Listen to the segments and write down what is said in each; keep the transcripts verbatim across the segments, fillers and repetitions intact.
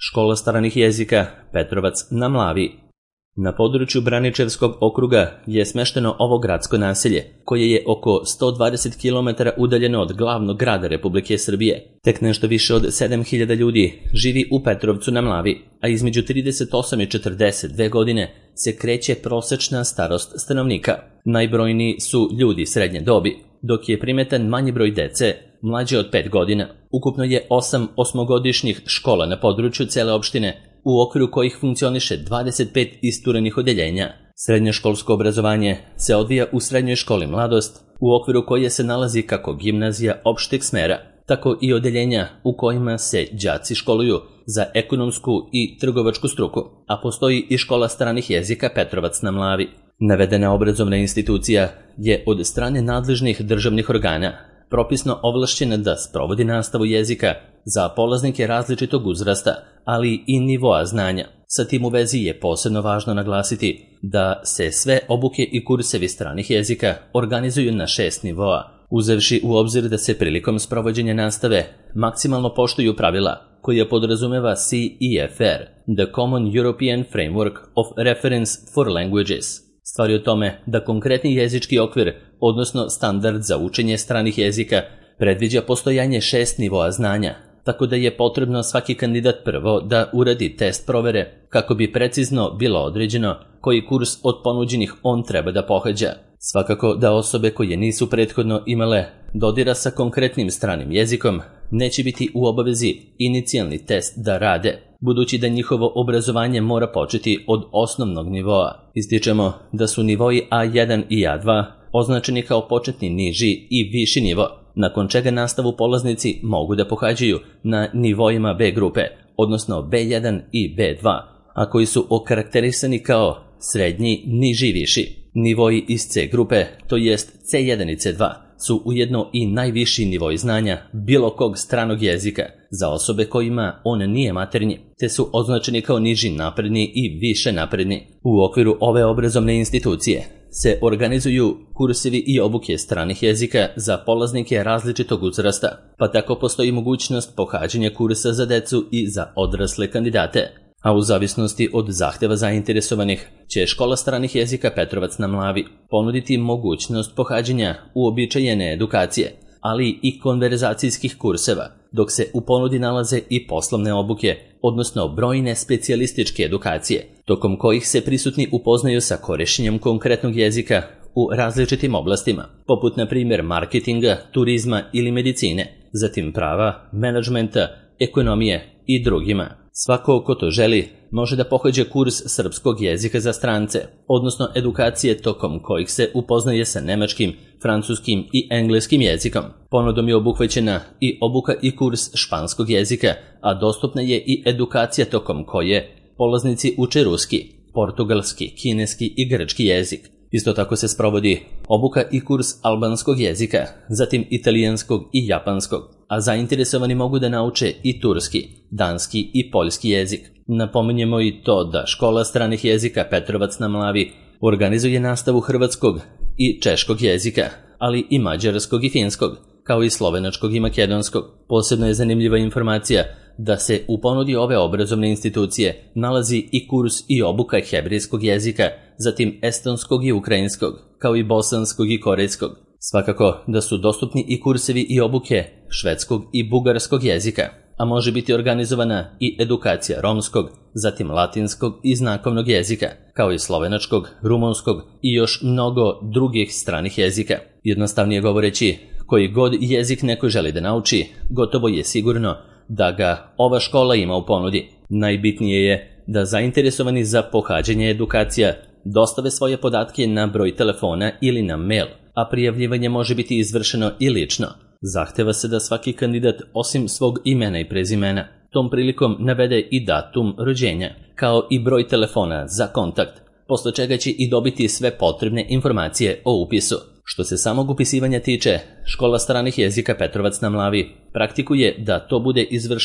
Škola stranih jezika Petrovac na Mlavi. Na području Braničevskog okruga je smešteno ovo gradsko naselje, koje je oko sto dvadeset kilometara udaljeno od glavnog grada Republike Srbije. Tek nešto više od sedam hiljada ljudi živi u Petrovcu na Mlavi, a između trideset osam i četrdeset dve godine se kreće prosečna starost stanovnika. Najbrojniji su ljudi srednje dobi, dok je primetan manji broj dece mlađe od pet godina. Ukupno je osam osmogodišnjih škola na području cele opštine, u okviru kojih funkcioniše dvadeset pet isturenih odeljenja. Srednjoškolsko obrazovanje se odvija u Srednjoj školi Mladost, u okviru koje se nalazi kako gimnazija opšteg smera, tako i odeljenja u kojima se đaci školuju za ekonomsku i trgovačku struku, a postoji i škola stranih jezika Petrovac na Mlavi. Navedena obrazovna institucija je od strane nadležnih državnih organa propisno ovlašćena da sprovodi nastavu jezika za polaznike različitog uzrasta, ali i nivoa znanja. Sa tim u vezi je posebno važno naglasiti da se sve obuke i kursevi stranih jezika organizuju na šest nivoa, uzevši u obzir da se prilikom sprovođenja nastave maksimalno poštuju pravila koja podrazumeva C E F R, The Common European Framework of Reference for Languages. Stvar je o tome da konkretni jezički okvir, odnosno standard za učenje stranih jezika, predviđa postojanje šest nivoa znanja, tako da je potrebno svaki kandidat prvo da uradi test provere kako bi precizno bilo određeno koji kurs od ponuđenih on treba da pohađa. Svakako da osobe koje nisu prethodno imale dodira sa konkretnim stranim jezikom neće biti u obavezi inicijalni test da rade, budući da njihovo obrazovanje mora početi od osnovnog nivoa. Ističemo da su nivoi A jedan i A dva označeni kao početni niži i viši nivo, nakon čega nastavu polaznici mogu da pohađaju na nivoima B grupe, odnosno B jedan i B dva, a koji su okarakterisani kao srednji, niži i viši. Nivoji iz C grupe, to jest C jedan i C dva, su ujedno i najviši nivoi znanja bilo kog stranog jezika za osobe kojima on nije maternji, te su označeni kao niži napredni i više napredni. U okviru ove obrazovne institucije se organizuju kursevi i obuke stranih jezika za polaznike različitog uzrasta, pa tako postoji mogućnost pohađanja kursa za decu i za odrasle kandidate. A u zavisnosti od zahteva zainteresovanih će škola stranih jezika Petrovac na Mlavi ponuditi mogućnost pohađanja uobičajene edukacije, ali i konverzacijskih kurseva, dok se u ponudi nalaze i poslovne obuke, odnosno brojne specijalističke edukacije, tokom kojih se prisutni upoznaju sa korišćenjem konkretnog jezika u različitim oblastima, poput na primjer marketinga, turizma ili medicine, zatim prava, menadžmenta, ekonomije i drugima. Svako ko to želi može da pohađa kurs srpskog jezika za strance, odnosno edukacije tokom kojih se upoznaje sa nemačkim, francuskim i engleskim jezikom. Ponudom je obuhvaćena i obuka i kurs španskog jezika, a dostupna je i edukacija tokom koje polaznici uče ruski, portugalski, kineski i grčki jezik. Isto tako se sprovodi obuka i kurs albanskog jezika, zatim italijanskog i japanskog, a zainteresovani mogu da nauče i turski, danski i poljski jezik. Napominjemo i to da škola stranih jezika Petrovac na Mlavi organizuje nastavu hrvatskog i češkog jezika, ali i mađarskog i finskog, kao i slovenačkog i makedonskog. Posebno je zanimljiva informacija da se u ponudi ove obrazovne institucije nalazi i kurs i obuka hebrejskog jezika, zatim estonskog i ukrajinskog, kao i bosanskog i korejskog. Svakako da su dostupni i kursevi i obuke švedskog i bugarskog jezika, a može biti organizovana i edukacija romskog, zatim latinskog i znakovnog jezika, kao i slovenačkog, rumunskog i još mnogo drugih stranih jezika. Jednostavnije govoreći, koji god jezik neko želi da nauči, gotovo je sigurno da ga ova škola ima u ponudi. Najbitnije je da zainteresovani za pohađanje edukacija dostave svoje podatke na broj telefona ili na mail, a prijavljivanje može biti izvršeno i lično. Zahteva se da svaki kandidat osim svog imena i prezimena tom prilikom navede i datum rođenja, kao i broj telefona za kontakt, posle čega će i dobiti sve potrebne informacije o upisu. Što se samog upisivanja tiče, škola stranih jezika Petrovac na Mlavi praktikuje da to bude izvršeno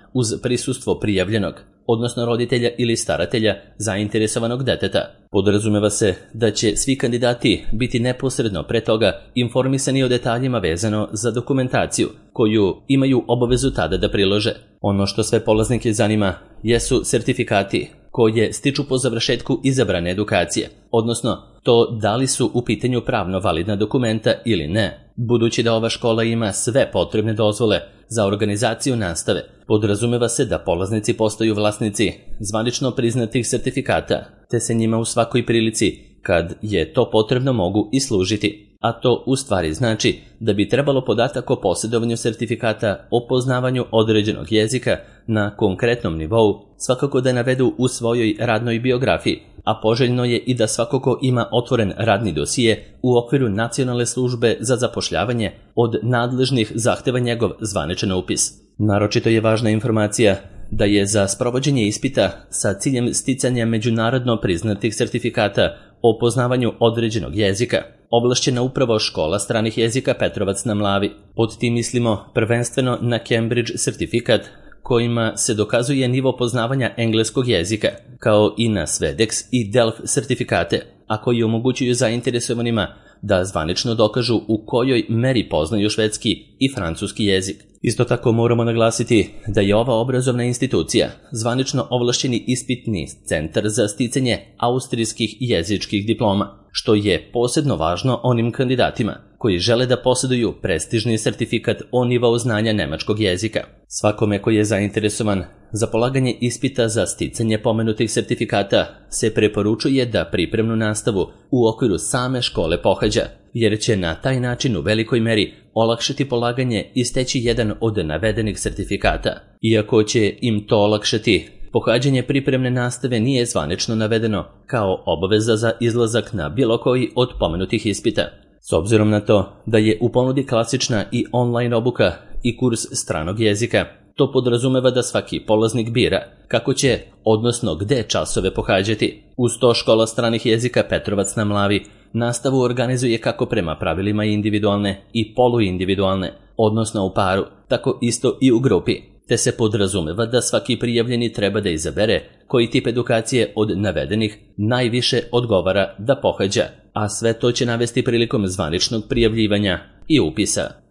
uz prisustvo prijavljenog, odnosno roditelja ili staratelja zainteresovanog deteta. Podrazumeva se da će svi kandidati biti neposredno pre toga informisani o detaljima vezano za dokumentaciju, koju imaju obavezu tada da prilože. Ono što sve polaznike zanima jesu sertifikati koje stiču po završetku izabrane edukacije, odnosno to da li su u pitanju pravno validna dokumenta ili ne. Budući da ova škola ima sve potrebne dozvole za organizaciju nastave, podrazumeva se da polaznici postaju vlasnici zvanično priznatih sertifikata, te se njima u svakoj prilici, kad je to potrebno, mogu i služiti. A to u stvari znači da bi trebalo podatak o posjedovanju sertifikata o poznavanju određenog jezika na konkretnom nivou svakako da navedu u svojoj radnoj biografiji, a poželjno je i da svakako ima otvoren radni dosije u okviru Nacionalne službe za zapošljavanje od nadležnih zahteva njegov zvaničan upis. Naročito je važna informacija da je za sprovođenje ispita sa ciljem sticanja međunarodno priznatih sertifikata o poznavanju određenog jezika ovlašćena upravo škola stranih jezika Petrovac na Mlavi. Pod tim mislimo prvenstveno na Cambridge sertifikat, kojima se dokazuje nivo poznavanja engleskog jezika, kao i na Svedex i Delf sertifikate, a koji omogućuju zainteresovanima da zvanično dokažu u kojoj meri poznaju švedski i francuski jezik. Isto tako moramo naglasiti da je ova obrazovna institucija zvanično ovlašćeni ispitni centar za sticanje austrijskih jezičkih diploma, što je posebno važno onim kandidatima koji žele da posjeduju prestižni sertifikat o nivou znanja nemačkog jezika. Svakome koji je zainteresovan za polaganje ispita za sticanje pomenutih sertifikata se preporučuje da pripremnu nastavu u okviru same škole pohađa, jer će na taj način u velikoj meri olakšati polaganje i steći jedan od navedenih sertifikata. Iako će im to olakšati, pohađanje pripremne nastave nije zvanično navedeno kao obaveza za izlazak na bilo koji od pomenutih ispita. S obzirom na to da je u ponudi klasična i online obuka i kurs stranog jezika, to podrazumeva da svaki polaznik bira kako će, odnosno gde časove pohađati. Uz to škola stranih jezika Petrovac na Mlavi nastavu organizuje kako prema pravilima individualne i poluindividualne, odnosno u paru, tako isto i u grupi, te se podrazumeva da svaki prijavljeni treba da izabere koji tip edukacije od navedenih najviše odgovara da pohađa, a sve to će navesti prilikom zvaničnog prijavljivanja i upisa.